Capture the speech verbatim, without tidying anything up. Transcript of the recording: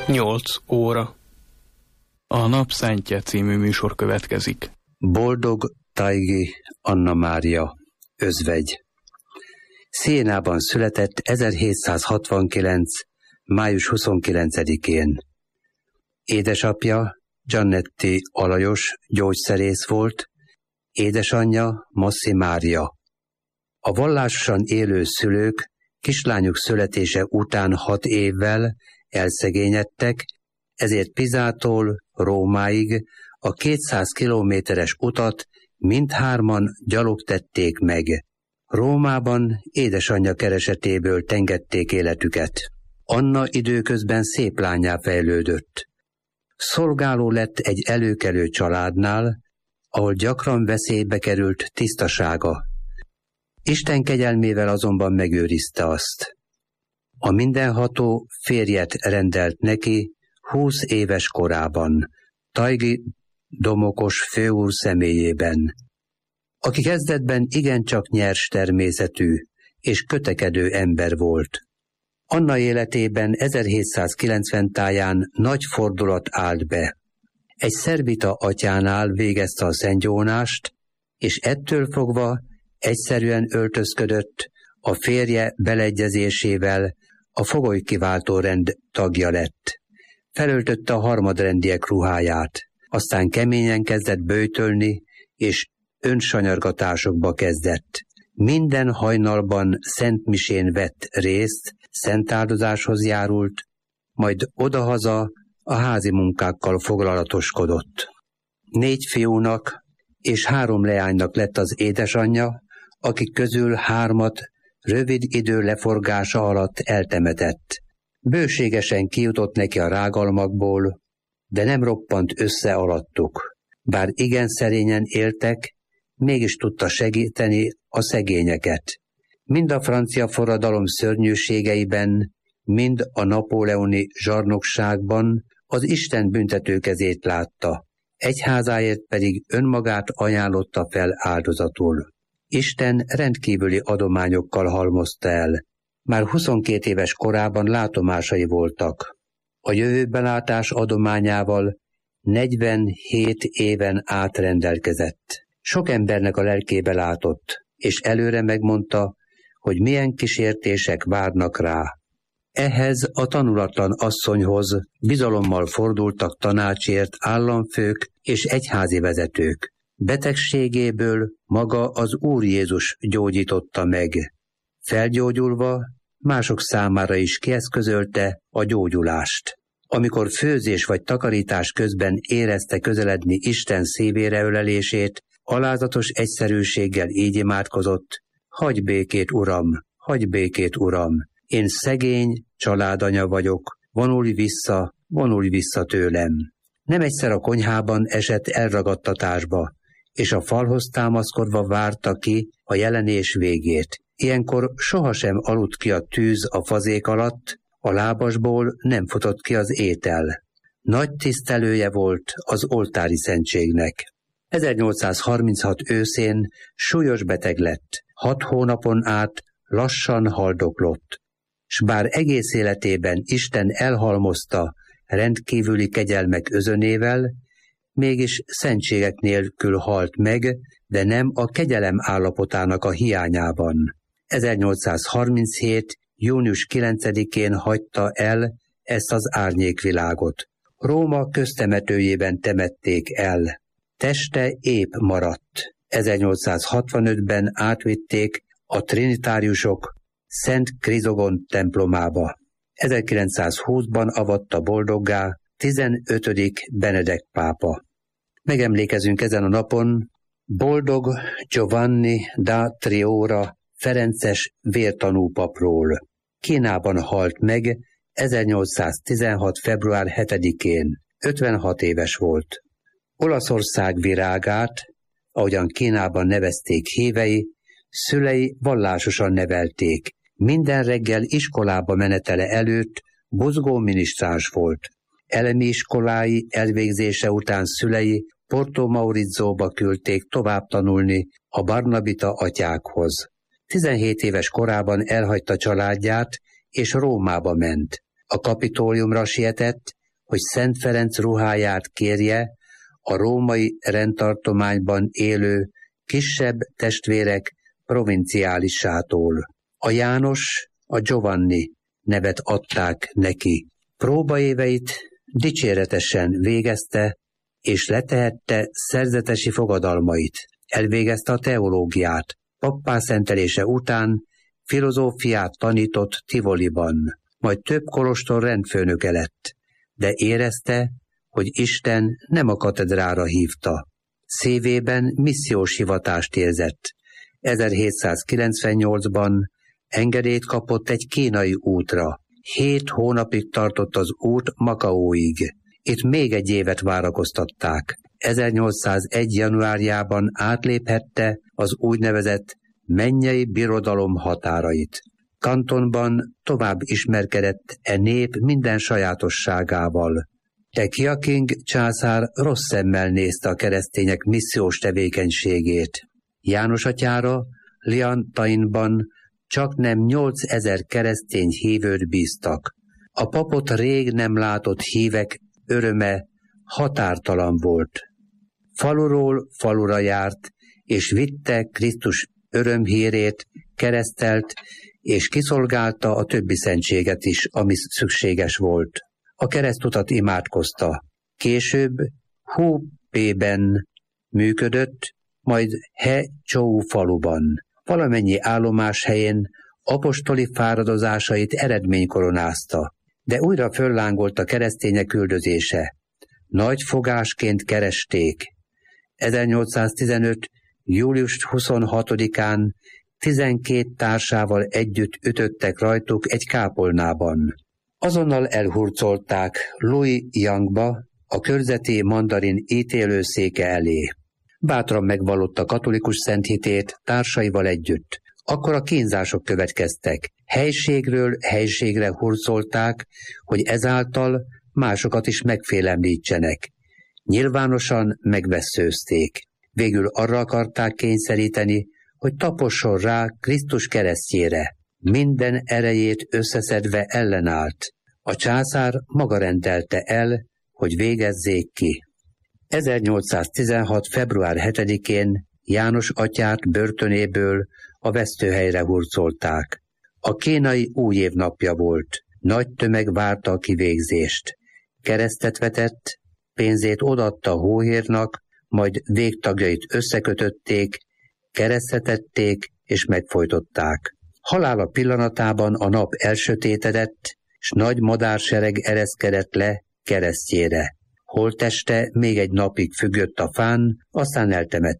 nyolc óra. A Nap Szentje című műsor következik. Boldog Tajgi Anna Mária, özvegy. Sienában született ezerhétszázhatvankilenc. május huszonkilencedikén. Édesapja Giannetti Alajos gyógyszerész volt, édesanyja Masszi Mária. A vallásosan élő szülők kislányuk születése után hat évvel elszegényedtek, ezért Pisától Rómáig a kétszáz kilométeres utat mindhárman gyalog tették meg. Rómában édesanyja keresetéből tengették életüket. Anna időközben szép lánnyá fejlődött. Szolgáló lett egy előkelő családnál, ahol gyakran veszélybe került tisztasága. Isten kegyelmével azonban megőrizte azt. A mindenható férjet rendelt neki húsz éves korában, Tajgi Domokos főúr személyében, aki kezdetben igencsak nyers természetű és kötekedő ember volt. Anna életében ezerhétszázkilencven táján nagy fordulat állt be. Egy szerbita atyánál végezte a szentgyónást, és ettől fogva egyszerűen öltözködött, a férje beleegyezésével a fogolykiváltó rend tagja lett. Felöltötte a harmadrendiek ruháját, aztán keményen kezdett böjtölni, és önsanyargatásokba kezdett. Minden hajnalban szentmisén vett részt, szentáldozáshoz járult, majd odahaza a házi munkákkal foglalatoskodott. Négy fiúnak és három leánynak lett az édesanyja, akik közül hármat rövid idő leforgása alatt eltemetett. Bőségesen kijutott neki a rágalmakból, de nem roppant össze alattuk. Bár igen szerényen éltek, mégis tudta segíteni a szegényeket. Mind a francia forradalom szörnyűségeiben, mind a napóleoni zsarnokságban az Isten büntető kezét látta, egyházáért pedig önmagát ajánlotta fel áldozatul. Isten rendkívüli adományokkal halmozta el. Már huszonkét éves korában látomásai voltak. A jövőbelátás adományával negyvenhét éven át rendelkezett. Sok embernek a lelkébe látott, és előre megmondta, hogy milyen kísértések várnak rá. Ehhez a tanulatlan asszonyhoz bizalommal fordultak tanácsért államfők és egyházi vezetők. Betegségéből maga az Úr Jézus gyógyította meg. Felgyógyulva mások számára is kieszközölte a gyógyulást. Amikor főzés vagy takarítás közben érezte közeledni Isten szívére ölelését, alázatos egyszerűséggel így imádkozott: hagyj békét, Uram, hagyj békét, Uram, én szegény családanya vagyok, vonulj vissza, vonulj vissza tőlem. Nem egyszer a konyhában esett elragadtatásba, és a falhoz támaszkodva várta ki a jelenés végét. Ilyenkor sohasem aludt ki a tűz a fazék alatt, a lábasból nem futott ki az étel. Nagy tisztelője volt az oltári szentségnek. ezernyolcszázharminchat őszén súlyos beteg lett, hat hónapon át lassan haldoklott, s bár egész életében Isten elhalmozta rendkívüli kegyelmek özönével, mégis szentségek nélkül halt meg, de nem a kegyelem állapotának a hiányában. ezernyolcszázharminchét. június kilencedikén hagyta el ezt az árnyékvilágot. Róma köztemetőjében temették el. Teste épp maradt. ezernyolcszázhatvanötben átvitték a trinitáriusok Szent Krizogon templomába. ezerkilencszázhúszban avatta boldoggá tizenötödik Benedek pápa. Megemlékezünk ezen a napon boldog Giovanni da Triora ferences vértanú papról. Kínában halt meg ezernyolcszáztizenhat. február hetedikén. ötvenhat éves volt. Olaszország virágát, ahogyan Kínában nevezték hívei, szülei vallásosan nevelték. Minden reggel iskolába menetele előtt buzgó minisztráns volt. Elemi iskolái elvégzése után szülei Porto Maurizzóba küldték tovább tanulni a barnabita atyákhoz. tizenhét éves korában elhagyta családját, és Rómába ment. A Kapitóliumra sietett, hogy Szent Ferenc ruháját kérje a római rendtartományban élő kisebb testvérek provinciálisától. A János, a Giovanni nevet adták neki. Próbaéveit dicséretesen végezte, és letehette szerzetesi fogadalmait. Elvégezte a teológiát. Pappá szentelése után filozófiát tanított Tivoliban, majd több kolostor rendfőnöke lett, de érezte, hogy Isten nem a katedrára hívta. Szívében missziós hivatást érzett. ezerhétszázkilencvennyolcban engedélyt kapott egy kínai útra. Hét hónapig tartott az út Makaóig. Itt még egy évet várakoztatták. ezernyolcszázegy. januárjában átléphette az úgynevezett mennyei birodalom határait. Kantonban tovább ismerkedett e nép minden sajátosságával. De Qiaqing császár rossz szemmel nézte a keresztények missziós tevékenységét. János atyára Liantainban csak nem nyolcezer keresztény hívőt bíztak. A papot rég nem látott hívek öröme határtalan volt. Faluról falura járt, és vitte Krisztus örömhírét, keresztelt, és kiszolgálta a többi szentséget is, ami szükséges volt. A keresztutat imádkozta. Később Hupében működött, majd He-Chou faluban. Valamennyi állomás helyén apostoli fáradozásait eredménykoronázta, de újra föllángolt a keresztények üldözése. Nagy fogásként keresték. ezernyolcszáztizenöt. július huszonhatodikán tizenkét társával együtt ütöttek rajtuk egy kápolnában. Azonnal elhurcolták Louis Yangba, a körzeti mandarin ítélőszéke elé. Bátran megvallotta katolikus szenthitét társaival együtt. Akkor a kínzások következtek. Helységről helységre hurcolták, hogy ezáltal másokat is megfélemlítsenek. Nyilvánosan megvesszőzték. Végül arra akarták kényszeríteni, hogy taposson rá Krisztus keresztjére. Minden erejét összeszedve ellenállt. A császár maga rendelte el, hogy végezzék ki. ezernyolcszáztizenhat. február hetedikén János atyát börtönéből a vesztőhelyre hurcolták. A kínai új év napja volt. Nagy tömeg várta a kivégzést. Keresztet vetett, pénzét odaadta a hóhérnak, majd végtagjait összekötötték, keresztetették és megfojtották. Halála pillanatában a nap elsötétedett, s nagy madársereg ereszkedett le keresztjére. Holtteste még egy napig függött a fán, aztán eltemették.